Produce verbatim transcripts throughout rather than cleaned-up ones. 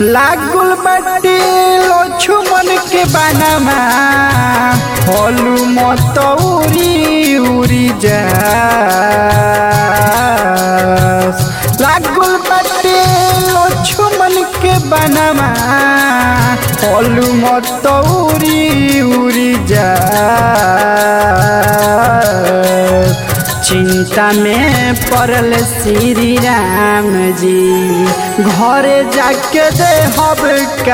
लागुल बाटे लक्ष्मण के बानमा हलू मत उरी उरी जा लागुल बाटे लक्ष्मण के बानमा हलू मत उरी उरी जा चिंता में पड़ल श्री राम जी घरे जाके दे हब का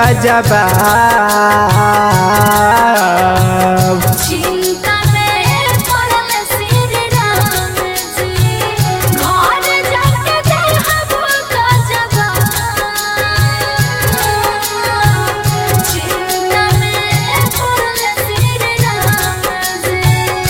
जवाब। चिंता में पड़ल श्री राम जी घरे जाके दे हब का जवाब। चिंता में पड़ल श्री राम जी।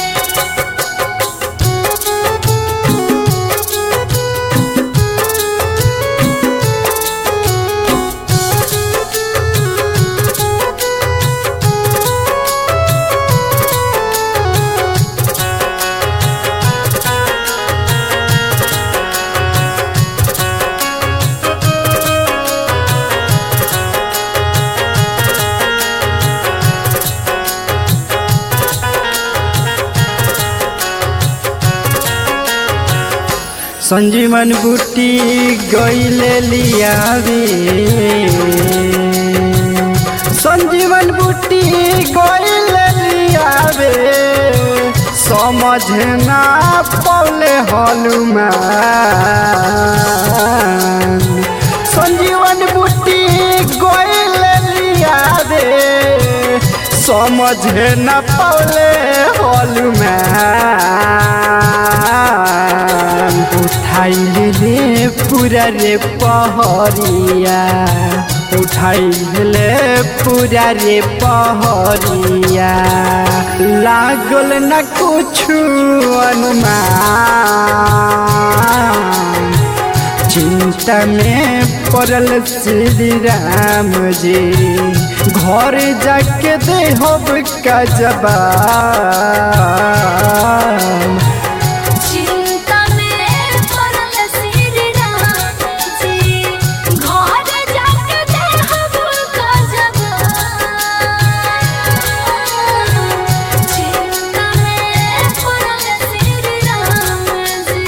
संजीवन बूटी गईले लियावे संजीवन बूटी गईले लियावे समझ ना पौले हनुमान संजीवन बूटी गईले लियावे समझ ना पौले हनुमान उठाई ले पूरा रे पहरिया उठाई ले पूरा रे पहरिया लागल न कुछ अनुमान चिंता में पड़ल श्री राम जी घर जाके दे हब का जवाब। चिंता में पड़ल श्री राम जी घरे जाके दे हब का जवाब। चिंता में पड़ल श्री राम जी।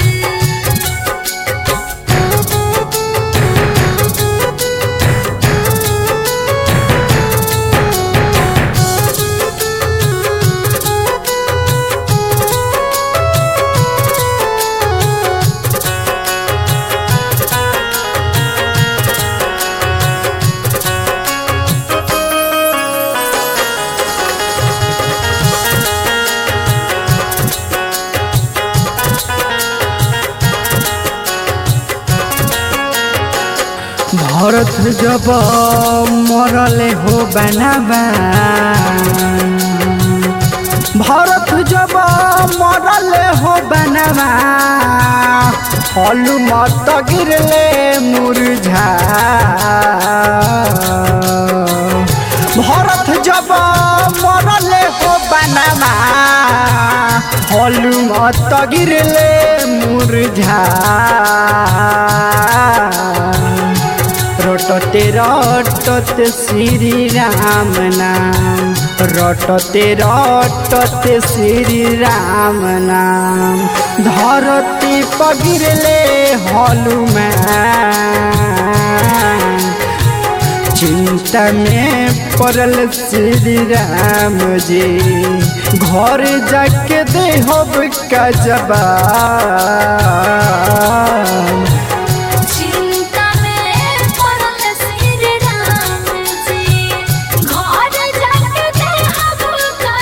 भरत जब मरले हो बनाबा भरत जब मरले हो बनाबा हलू मत गिरले मुरझा भरत जब मरले हो बनाबा हलू मत गिरले मुरझा रटते रटते श्री राम नाम रटते रटते श्री राम नाम धरती पगिरले हनुमान चिंता में पड़ल श्री राम जी घर जाके दे हब का जवाब। चिंता में पड़ल श्री राम जी घरे जाके दे हब का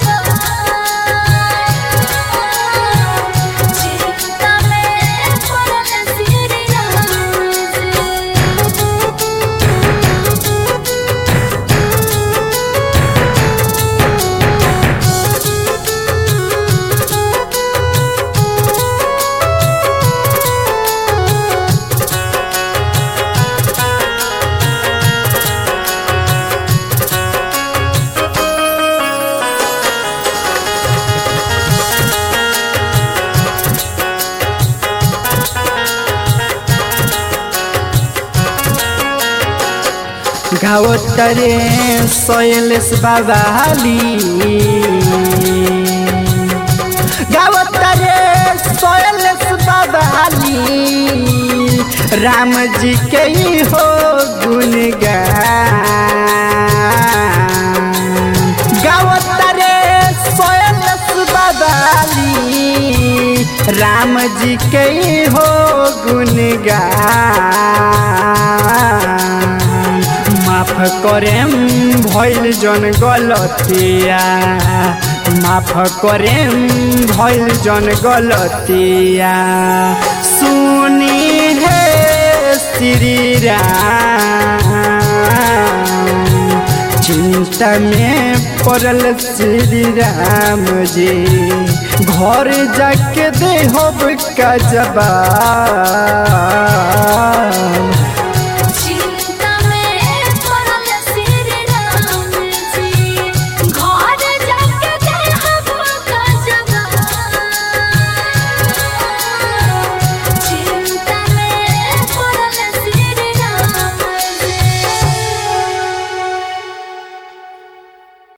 जवाब। चिंता में पड़ल श्री राम जी। गाओ तरे सोयलेस बाबाली गाओ तरे सोयलेस बाबाली राम जी के ही हो गुणगान गाओ तरे सोयलेस बाबाली राम जी के ही हो गुणगान माफ करेम भइल जन गलतिया माफ करेम भइल जन गलतिया सुनी है श्री राम चिंता में पड़ल श्री राम जी घर जाके देहब का जवाब